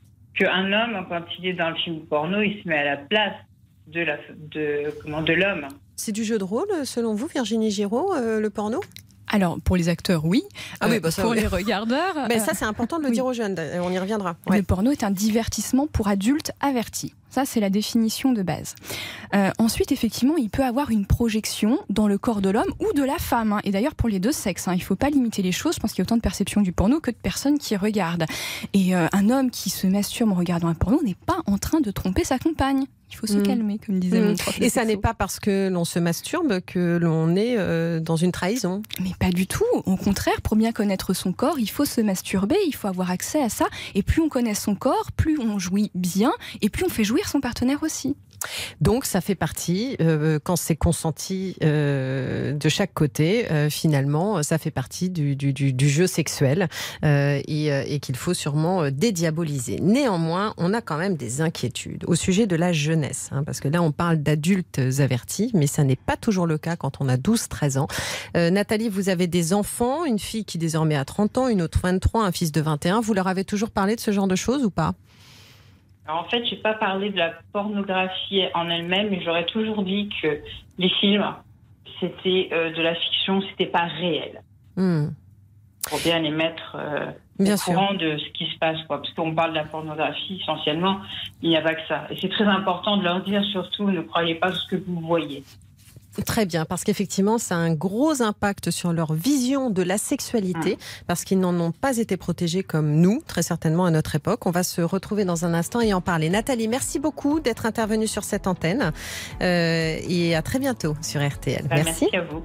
Qu'un homme, quand il est dans le film porno, il se met à la place de, la, de, comment, de l'homme. C'est du jeu de rôle, selon vous, Virginie Giraud, euh, le porno? Alors, pour les acteurs, oui. Ah oui, bah ça, pour oui. les regardeurs... Mais euh, ça, c'est important de le oui. dire aux jeunes, on y reviendra. Ouais. Le porno est un divertissement pour adultes avertis. Ça, c'est la définition de base. Euh, ensuite, effectivement, il peut avoir une projection dans le corps de l'homme ou de la femme. Hein. Et d'ailleurs, pour les deux sexes, hein, il ne faut pas limiter les choses. Je pense qu'il y a autant de perceptions du porno que de personnes qui regardent. Et euh, un homme qui se masturbe en regardant un porno n'est pas en train de tromper sa compagne. Il faut se Mmh. calmer, comme disait Mmh. mon prof. de Et ça sexo. n'est pas parce que l'on se masturbe que l'on est euh, dans une trahison. Mais pas du tout. Au contraire, pour bien connaître son corps, il faut se masturber, il faut avoir accès à ça. Et plus on connaît son corps, plus on jouit bien et plus on fait jouir son partenaire aussi. Donc ça fait partie, euh, quand c'est consenti euh, de chaque côté, euh, finalement, ça fait partie du, du, du, du jeu sexuel euh, et, et qu'il faut sûrement dédiaboliser. Néanmoins, on a quand même des inquiétudes au sujet de la jeunesse, hein, parce que là on parle d'adultes avertis, mais ça n'est pas toujours le cas quand on a douze treize ans. Euh, Nathalie, vous avez des enfants, une fille qui désormais a trente ans, une autre vingt-trois, un fils de vingt et un. Vous leur avez toujours parlé de ce genre de choses ou pas ? Alors, en fait, je n'ai pas parlé de la pornographie en elle-même, mais j'aurais toujours dit que les films, c'était euh, de la fiction, c'était pas réel. Hmm. Pour bien les mettre euh, Bien au sûr. courant de ce qui se passe, quoi. Parce qu'on parle de la pornographie, essentiellement, il n'y a pas que ça. Et c'est très important de leur dire surtout, ne croyez pas ce que vous voyez. Très bien, parce qu'effectivement, ça a un gros impact sur leur vision de la sexualité, mmh. parce qu'ils n'en ont pas été protégés comme nous, très certainement à notre époque. On va se retrouver dans un instant et en parler. Nathalie, merci beaucoup d'être intervenue sur cette antenne euh, et à très bientôt sur R T L. Bah, merci. Merci à vous.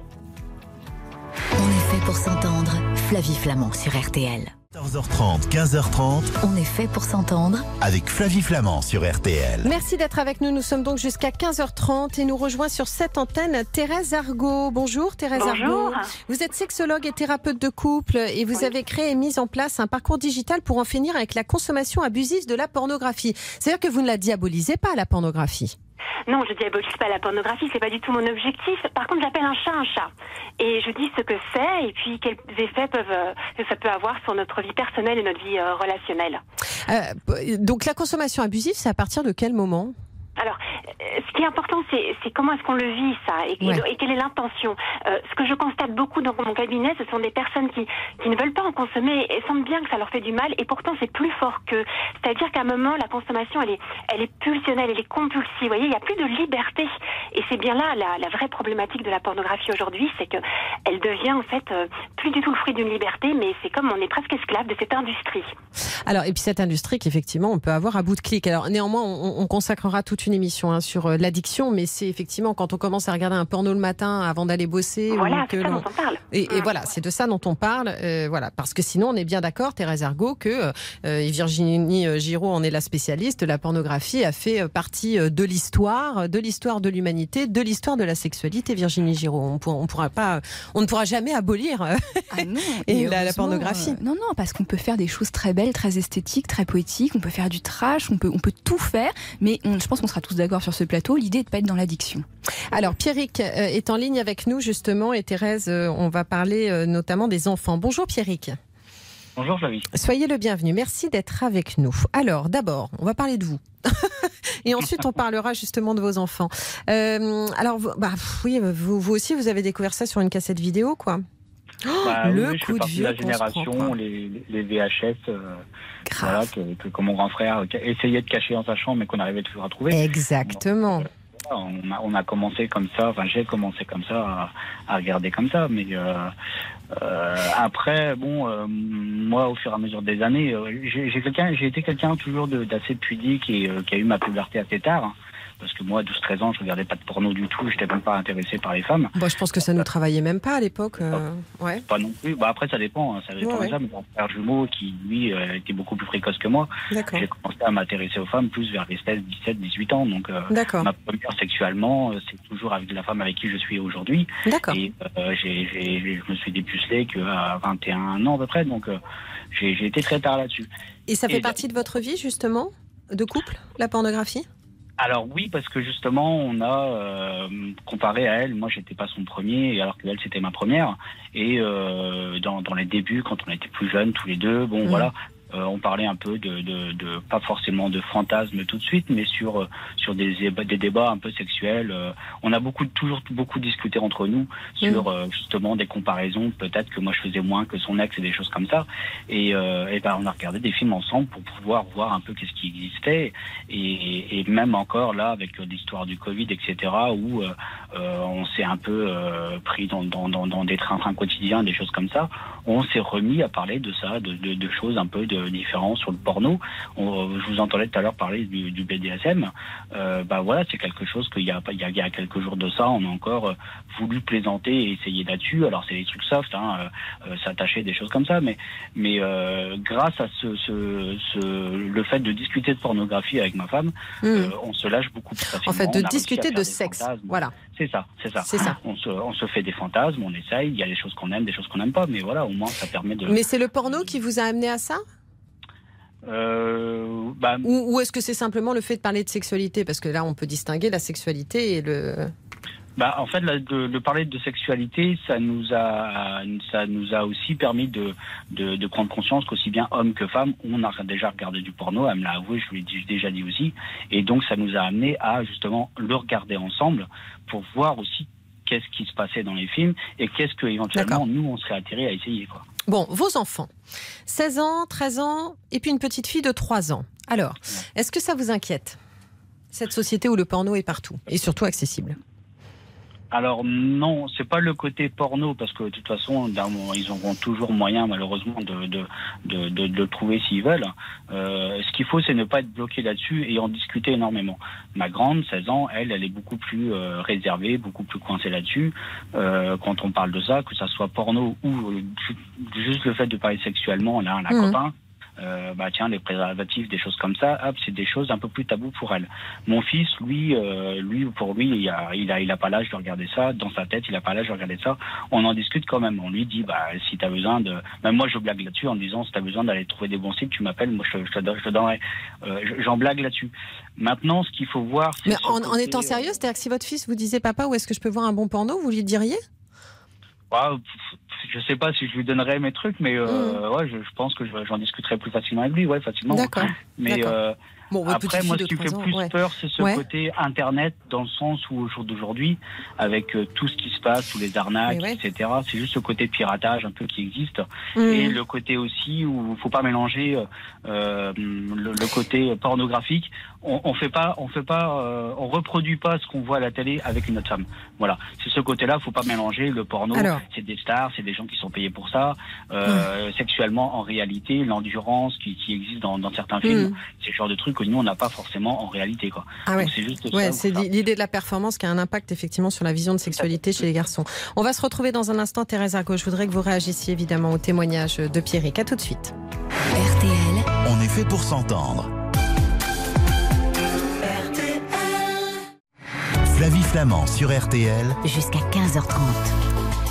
On est fait pour s'entendre. Flavie Flamand sur R T L. quatorze heures trente, quinze heures trente, On est fait pour s'entendre. avec Flavie Flamand sur R T L. Merci d'être avec nous. Nous sommes donc jusqu'à quinze heures trente et nous rejoint sur cette antenne Thérèse Argot. Bonjour Thérèse Bonjour. Argot. Vous êtes sexologue et thérapeute de couple et vous Oui. avez créé et mis en place un parcours digital pour en finir avec la consommation abusive de la pornographie. C'est-à-dire que vous ne la diabolisez pas, la pornographie. Non, je diabolise pas la pornographie, c'est pas du tout mon objectif. Par contre, j'appelle un chat un chat. Et je dis ce que c'est et puis quels effets peuvent, euh, que ça peut avoir sur notre vie personnelle et notre vie euh, relationnelle. Euh, donc la consommation abusive, c'est à partir de quel moment ? Alors, euh, ce qui est important, c'est, c'est comment est-ce qu'on le vit, ça, et, Ouais. et, et quelle est l'intention. Euh, ce que je constate beaucoup dans mon cabinet, ce sont des personnes qui, qui ne veulent pas en consommer et sentent bien que ça leur fait du mal, et pourtant c'est plus fort qu'eux. C'est-à-dire qu'à un moment, la consommation, elle est, elle est pulsionnelle, elle est compulsive. Vous voyez, il n'y a plus de liberté. Et c'est bien là la, la vraie problématique de la pornographie aujourd'hui, c'est que elle devient en fait euh, plus du tout le fruit d'une liberté, mais c'est comme on est presque esclave de cette industrie. Alors, et puis cette industrie qu'effectivement on peut avoir à bout de clic. Alors néanmoins, on, on consacrera toute une émission hein, sur euh, l'addiction, mais c'est effectivement quand on commence à regarder un porno le matin avant d'aller bosser. Voilà, ou que c'est ça l'on... dont on parle. Et, et Mmh. voilà, c'est de ça dont on parle. Euh, voilà, parce que sinon, on est bien d'accord, Thérèse Argot, que euh, et Virginie Giraud en est la spécialiste. La pornographie a fait partie de l'histoire, de l'histoire de l'humanité, de l'histoire de la sexualité. Virginie Giraud, on, pour, on pourra pas, on ne pourra jamais abolir euh, Ah non, et la, la heureusement, pornographie. euh, non, non, parce qu'on peut faire des choses très belles, très esthétiques, très poétiques. On peut faire du trash, on peut, on peut tout faire. Mais on, je pense qu'on sera tous d'accord sur ce plateau. L'idée est de pas être dans l'addiction. Alors, Pierrick euh, est en ligne avec nous justement, et Thérèse, euh, on va parler euh, notamment des enfants. Bonjour Pierrick. Bonjour Flavie. Soyez le bienvenu. Merci d'être avec nous. Alors, d'abord, on va parler de vous. Et ensuite, on parlera justement de vos enfants. Euh, alors, bah, oui, vous, vous aussi, vous avez découvert ça sur une cassette vidéo, quoi. Bah, oh, le oui, coup je fais de partie vieux de la qu'on se génération, prend, les, les V H S, euh, voilà, que, que, que mon grand frère essayait de cacher dans sa chambre, mais qu'on arrivait toujours à trouver. Exactement. Donc, euh, on, a, on a commencé comme ça, enfin j'ai commencé comme ça à, à regarder comme ça, mais euh, euh, après, bon, euh, moi au fur et à mesure des années, euh, j'ai, j'ai, quelqu'un, j'ai été quelqu'un toujours de, d'assez pudique et euh, qui a eu ma puberté assez tard. Hein. Parce que moi, à douze treize ans, je regardais pas de porno du tout, je n'étais même pas intéressé par les femmes. Bon, je pense que ça ne nous travaillait même pas à l'époque. Euh... Ouais. Pas non plus. Bah, après, ça dépend. Hein. Ça dépend ouais, des hommes. Mon frère jumeau, qui lui euh, était beaucoup plus précoce que moi, D'accord. j'ai commencé à m'intéresser aux femmes plus vers les seize, dix-sept, dix-huit ans. Donc, euh, D'accord. ma première sexuellement, euh, c'est toujours avec la femme avec qui je suis aujourd'hui. D'accord. Et euh, j'ai, j'ai, je me suis dépucelé qu'à vingt et un ans à peu près. Donc, euh, j'ai, j'ai été très tard là-dessus. Et ça fait et partie de votre vie, justement, de couple, la pornographie ? Alors oui, parce que justement, on a euh, comparé à elle, moi j'étais pas son premier, alors qu'elle c'était ma première. Et euh, dans, dans les débuts, quand on était plus jeunes tous les deux, bon mmh. voilà, euh, on parlait un peu de, de, de, pas forcément de fantasmes tout de suite, mais sur sur des, des débats un peu sexuels. Euh, on a beaucoup toujours beaucoup discuté entre nous sur mmh. euh, justement des comparaisons, peut-être que moi je faisais moins que son ex et des choses comme ça. Et, euh, et ben on a regardé des films ensemble pour pouvoir voir un peu qu'est-ce qui existait. Et, et même encore là avec l'histoire du Covid, et cetera, où euh, euh, on s'est un peu euh, pris dans, dans, dans, dans des trains-trains quotidiens, des choses comme ça, on s'est remis à parler de ça, de, de, de choses un peu de différentes sur le porno. On, je vous entendais tout à l'heure parler du, du B D S M. Euh, bah voilà, c'est quelque chose qu'il y a, il y a, il y a quelques jours de ça, on a encore euh, voulu plaisanter et essayer là-dessus. Alors c'est des trucs soft, hein, euh, s'attacher, des choses comme ça, mais, mais euh, grâce à ce, ce, ce, le fait de discuter de pornographie avec ma femme, mmh. euh, on se lâche beaucoup plus facilement. En fait, de discuter de sexe, fantasmes. voilà. C'est ça, c'est ça. C'est ça. On se, on se fait des fantasmes, on essaye, il y a des choses qu'on aime, des choses qu'on n'aime pas, mais voilà, au moins ça permet de... Mais c'est le porno qui vous a amené à ça ? Euh, bah, ou, ou est-ce que c'est simplement le fait de parler de sexualité ? Parce que là, on peut distinguer la sexualité et le... Bah, en fait, là, de, de parler de sexualité, ça nous a, ça nous a aussi permis de, de, de prendre conscience qu'aussi bien hommes que femmes, on a déjà regardé du porno, elle me l'a avoué, je vous l'ai déjà dit aussi, et donc ça nous a amené à justement le regarder ensemble pour voir aussi qu'est-ce qui se passait dans les films et qu'est-ce que éventuellement nous on serait attirés à essayer, quoi. Bon, vos enfants, seize ans, treize ans, et puis une petite fille de trois ans. Alors, est-ce que ça vous inquiète, cette société où le porno est partout et surtout accessible ? Alors non, c'est pas le côté porno, parce que de toute façon, ils auront toujours moyen, malheureusement, de de de, de, de le trouver s'ils veulent. Euh, ce qu'il faut, c'est ne pas être bloqué là-dessus et en discuter énormément. Ma grande, seize ans, elle, elle est beaucoup plus euh, réservée, beaucoup plus coincée là-dessus. Euh, quand on parle de ça, que ça soit porno ou euh, juste le fait de parler sexuellement, là, la mmh. copain. Euh, bah tiens, les préservatifs, des choses comme ça, hop, c'est des choses un peu plus tabous pour elle. Mon fils, lui, euh, lui pour lui, il a, il a, il a pas l'âge de regarder ça. Dans sa tête, il a pas l'âge de regarder ça. On en discute quand même. On lui dit, bah, si t'as besoin de, même moi, je blague là-dessus en disant, si t'as besoin d'aller trouver des bons sites, tu m'appelles, moi, je, je, te, je te donnerai. Euh, j'en blague là-dessus. Maintenant, ce qu'il faut voir, c'est. Mais en, en étant sérieux, c'est-à-dire que si votre fils vous disait, papa, où est-ce que je peux voir un bon porno, vous lui diriez? Ah, je sais pas si je lui donnerais mes trucs, mais euh, mmh. ouais, je, je pense que j'en discuterai plus facilement avec lui, ouais, facilement. D'accord. Mais euh, bon, après, moi, ce qui me fait ans, plus ouais. peur, c'est ce ouais. côté Internet, dans le sens où, au jour d'aujourd'hui, avec euh, tout ce qui se passe, tous les arnaques, ouais. et cetera, c'est juste ce côté piratage un peu qui existe. Mmh. Et le côté aussi où il faut pas mélanger euh, le, le côté pornographique. On, on fait pas, on fait pas, euh, on reproduit pas ce qu'on voit à la télé avec une autre femme. Voilà, c'est ce côté-là. Faut pas mélanger le porno. Alors, c'est des stars, c'est des gens qui sont payés pour ça. Euh, ouais. Sexuellement, en réalité, l'endurance qui, qui existe dans, dans certains films, mmh. c'est le genre de truc que nous on n'a pas forcément en réalité, quoi. Ah ouais. Donc, c'est juste ouais, ça, c'est ça. l'idée de la performance qui a un impact effectivement sur la vision de sexualité chez les garçons. On va se retrouver dans un instant, Thérèse Argot. Je voudrais que vous réagissiez évidemment au témoignage de Pierrick. À tout de suite. R T L. On est fait pour s'entendre. Flavie Flament sur R T L. Jusqu'à quinze heures trente.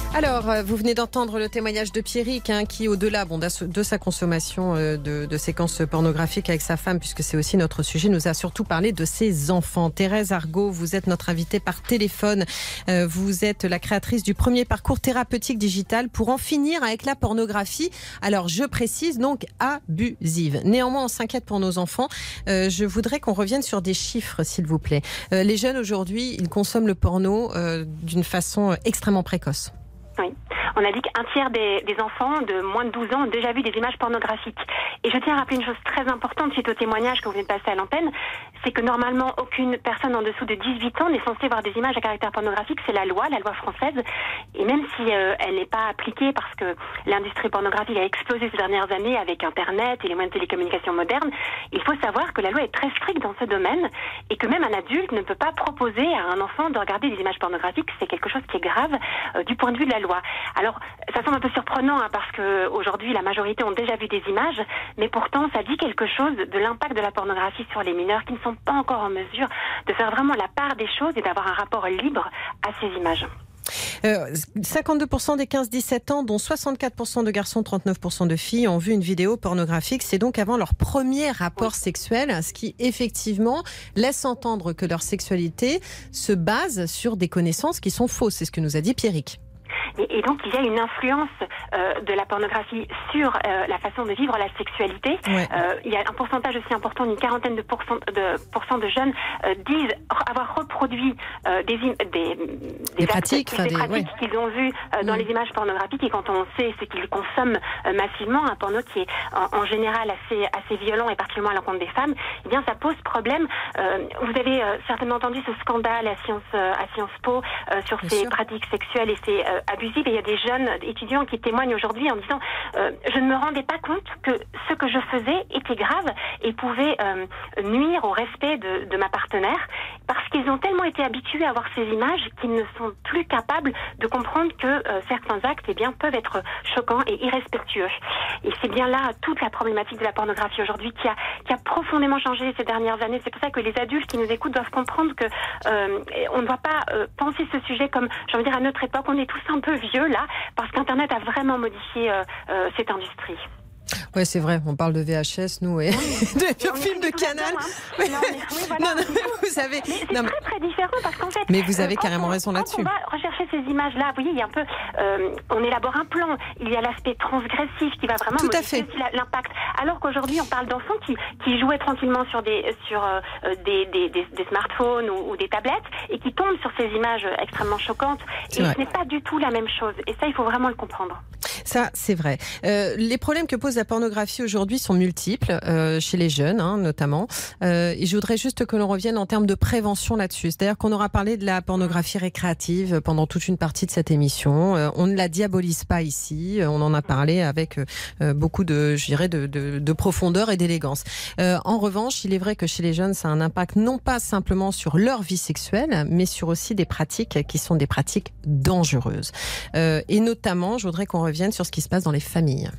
Alors, vous venez d'entendre le témoignage de Pierrick, hein, qui, au-delà bon, de sa consommation de, de séquences pornographiques avec sa femme, puisque c'est aussi notre sujet, nous a surtout parlé de ses enfants. Thérèse Argot, vous êtes notre invitée par téléphone. Euh, vous êtes la créatrice du premier parcours thérapeutique digital pour en finir avec la pornographie. Alors, je précise, donc, abusive. Néanmoins, on s'inquiète pour nos enfants. Euh, je voudrais qu'on revienne sur des chiffres, s'il vous plaît. Euh, les jeunes, aujourd'hui, ils consomment le porno euh, d'une façon extrêmement précoce. Oui. On a dit qu'un tiers des, des enfants de moins de douze ans ont déjà vu des images pornographiques. Et je tiens à rappeler une chose très importante suite au témoignage que vous venez de passer à l'antenne, c'est que normalement aucune personne en dessous de dix-huit ans n'est censée voir des images à caractère pornographique. C'est la loi, la loi française. Et même si euh, elle n'est pas appliquée parce que l'industrie pornographique a explosé ces dernières années avec Internet et les moyens de télécommunication modernes, il faut savoir que la loi est très stricte dans ce domaine et que même un adulte ne peut pas proposer à un enfant de regarder des images pornographiques. C'est quelque chose qui est grave euh, du point de vue de la loi. Alors, ça semble un peu surprenant hein, parce que aujourd'hui la majorité ont déjà vu des images, mais pourtant ça dit quelque chose de l'impact de la pornographie sur les mineurs qui ne sont pas encore en mesure de faire vraiment la part des choses et d'avoir un rapport libre à ces images. Euh, cinquante-deux pour cent des quinze dix-sept ans, dont soixante-quatre pour cent de garçons, trente-neuf pour cent de filles, ont vu une vidéo pornographique. C'est donc avant leur premier rapport oui. sexuel, ce qui effectivement laisse entendre que leur sexualité se base sur des connaissances qui sont fausses. C'est ce que nous a dit Pierrick. Et, et donc, il y a une influence euh, de la pornographie sur euh, la façon de vivre la sexualité. Ouais. Euh, il y a un pourcentage aussi important, une quarantaine de pourcents de, pourcent de jeunes euh, disent avoir reproduit euh, des, des, des, des pratiques, actes, des, des, pratiques ouais. qu'ils ont vues euh, dans mmh. les images pornographiques. Et quand on sait ce qu'ils consomment euh, massivement, un porno qui est en, en général assez, assez violent et particulièrement à l'encontre des femmes, eh bien, ça pose problème. Euh, vous avez euh, certainement entendu ce scandale à Sciences, euh, à Sciences Po euh, sur Bien ces sûr. pratiques sexuelles et ces euh, abusives. Et il y a des jeunes étudiants qui témoignent aujourd'hui en disant euh, je ne me rendais pas compte que ce que je faisais était grave et pouvait euh, nuire au respect de, de ma partenaire parce qu'ils ont tellement été habitués à voir ces images qu'ils ne sont plus capables de comprendre que euh, certains actes eh bien, peuvent être choquants et irrespectueux. Et c'est bien là toute la problématique de la pornographie aujourd'hui qui a, qui a profondément changé ces dernières années. C'est pour ça que les adultes qui nous écoutent doivent comprendre que euh, on ne doit pas euh, penser ce sujet comme, j'ai envie de dire, à notre époque, on est tous un peu vieux là, parce qu'Internet a vraiment modifié euh, euh, cette industrie. Ouais, c'est vrai, on parle de V H S, nous, et de films de Canal. Hein. Mais... Non, mais, oui, voilà. non, non, mais vous savez... Mais c'est non, mais... très, très différent, parce qu'en fait... Mais vous avez euh, carrément on, raison là-dessus. Quand on va rechercher ces images-là, vous voyez, il y a un peu... Euh, on élabore un plan, il y a l'aspect transgressif qui va vraiment Tout modifier aussi l'impact. Alors qu'aujourd'hui, on parle d'enfants qui, qui jouaient tranquillement sur des, sur, euh, des, des, des, des smartphones ou, ou des tablettes, et qui tombent sur ces images extrêmement choquantes. C'est et vrai. Ce n'est pas du tout la même chose. Et ça, il faut vraiment le comprendre. Ça, c'est vrai. Euh, les problèmes que pose la pornographie aujourd'hui sont multiples, euh, chez les jeunes hein, notamment. Euh, et je voudrais juste que l'on revienne en termes de prévention là-dessus. C'est-à-dire qu'on aura parlé de la pornographie récréative pendant toute une partie de cette émission. Euh, on ne la diabolise pas ici. On en a parlé avec euh, beaucoup de, je dirais, de, de, de profondeur et d'élégance. Euh, en revanche, il est vrai que chez les jeunes, ça a un impact non pas simplement sur leur vie sexuelle, mais sur aussi des pratiques qui sont des pratiques dangereuses. Euh, et notamment, je voudrais qu'on revienne sur ce qui se passe dans les familles.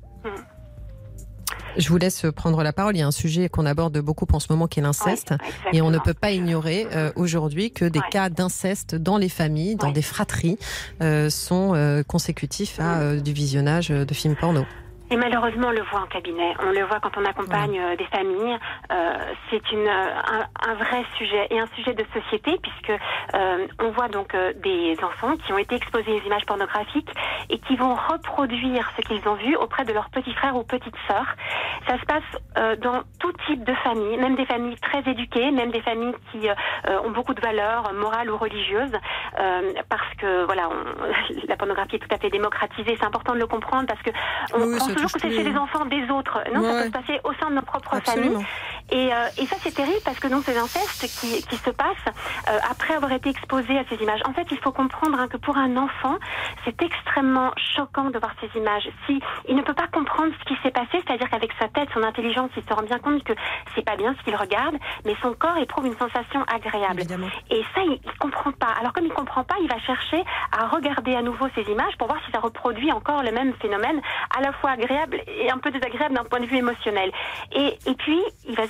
Je vous laisse prendre la parole. Il y a un sujet qu'on aborde beaucoup en ce moment qui est l'inceste. Oui, et on ne peut pas ignorer euh, aujourd'hui que des ouais. cas d'inceste dans les familles, dans ouais. des fratries, euh, sont euh, consécutifs à euh, du visionnage de films porno. Et malheureusement, on le voit en cabinet. On le voit quand on accompagne ouais. des familles. Euh, c'est une, un, un vrai sujet et un sujet de société puisque euh, on voit donc euh, des enfants qui ont été exposés aux images pornographiques et qui vont reproduire ce qu'ils ont vu auprès de leurs petits frères ou petites sœurs. Ça se passe euh, dans tout type de familles, même des familles très éduquées, même des familles qui euh, ont beaucoup de valeurs morales ou religieuses, euh, parce que voilà, on, la pornographie est tout à fait démocratisée. C'est important de le comprendre parce que on oui, pense toujours que c'est chez les enfants des autres. Non, ouais. ça peut se passer au sein de nos propres Absolument. familles. Et, euh, et ça, c'est terrible parce que donc ces incestes qui, qui se passent euh, après avoir été exposés à ces images. En fait, il faut comprendre hein, que pour un enfant, c'est extrêmement choquant de voir ces images. Si il ne peut pas comprendre ce qui s'est passé, c'est-à-dire qu'avec sa tête, son intelligence, il se rend bien compte que c'est pas bien ce qu'il regarde, mais son corps éprouve une sensation agréable. Évidemment. Et ça, il, il comprend pas. Alors comme il comprend pas, il va chercher à regarder à nouveau ces images pour voir si ça reproduit encore le même phénomène, à la fois agréable et un peu désagréable d'un point de vue émotionnel. Et, et puis, il va se dire,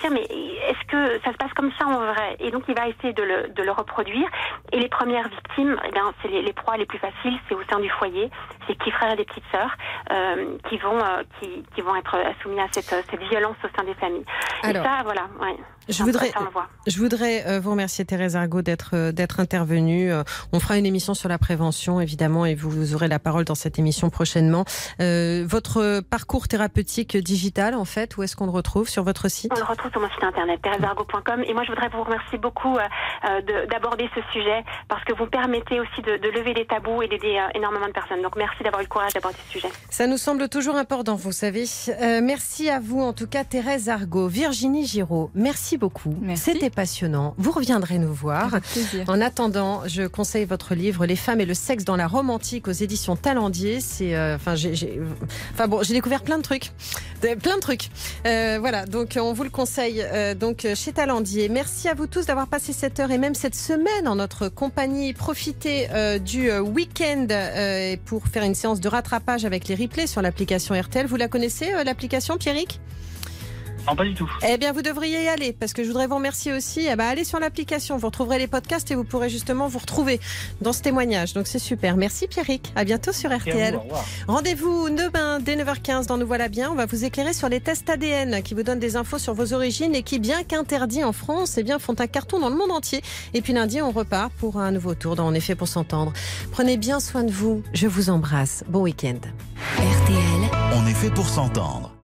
dire, mais est-ce que ça se passe comme ça en vrai? Et donc, il va essayer de le, de le reproduire. Et les premières victimes, eh bien, c'est les, les proies les plus faciles, c'est au sein du foyer. C'est les petits frères et les petites sœurs euh, qui, vont, euh, qui, qui vont être soumis à cette, cette violence au sein des familles. Alors, et ça, voilà, ouais. Je voudrais, je voudrais euh, vous remercier, Thérèse Argot, d'être, euh, d'être intervenue. Euh, on fera une émission sur la prévention, évidemment, et vous, vous aurez la parole dans cette émission prochainement. Euh, votre parcours thérapeutique digital, en fait, où est-ce qu'on le retrouve? Sur votre site? On le retrouve sur mon site internet, thérèse argot point com. Et moi, je voudrais vous remercier beaucoup euh, de, d'aborder ce sujet, parce que vous permettez aussi de, de lever les tabous et d'aider euh, énormément de personnes. Donc, merci d'avoir eu le courage d'aborder ce sujet. Ça nous semble toujours important, vous savez. Euh, merci à vous, en tout cas, Thérèse Argot. Virginie Giraud, merci beaucoup. Merci. C'était passionnant. Vous reviendrez nous voir. Avec plaisir. En attendant, je conseille votre livre Les femmes et le sexe dans la Rome antique aux éditions Talendier. C'est, euh, enfin, j'ai, j'ai, enfin bon, j'ai découvert plein de trucs, de, plein de trucs. Euh, voilà, donc on vous le conseille. Euh, donc chez Talendier. Merci à vous tous d'avoir passé cette heure et même cette semaine en notre compagnie. Profitez euh, du euh, week-end euh, pour faire une séance de rattrapage avec les replays sur l'application R T L. Vous la connaissez, euh, l'application, Pierrick? Non, pas du tout. Eh bien, vous devriez y aller, parce que je voudrais vous remercier aussi. Eh ben, allez sur l'application, vous retrouverez les podcasts et vous pourrez justement vous retrouver dans ce témoignage. Donc, c'est super. Merci, Pierrick. À bientôt sur R T L. Vous, Rendez-vous demain, dès neuf heures quinze, dans Nous Voilà Bien. On va vous éclairer sur les tests A D N qui vous donnent des infos sur vos origines et qui, bien qu'interdits en France, eh bien, font un carton dans le monde entier. Et puis, lundi, on repart pour un nouveau tour dans En effet pour s'entendre. Prenez bien soin de vous. Je vous embrasse. Bon week-end. R T L. On est fait pour s'entendre.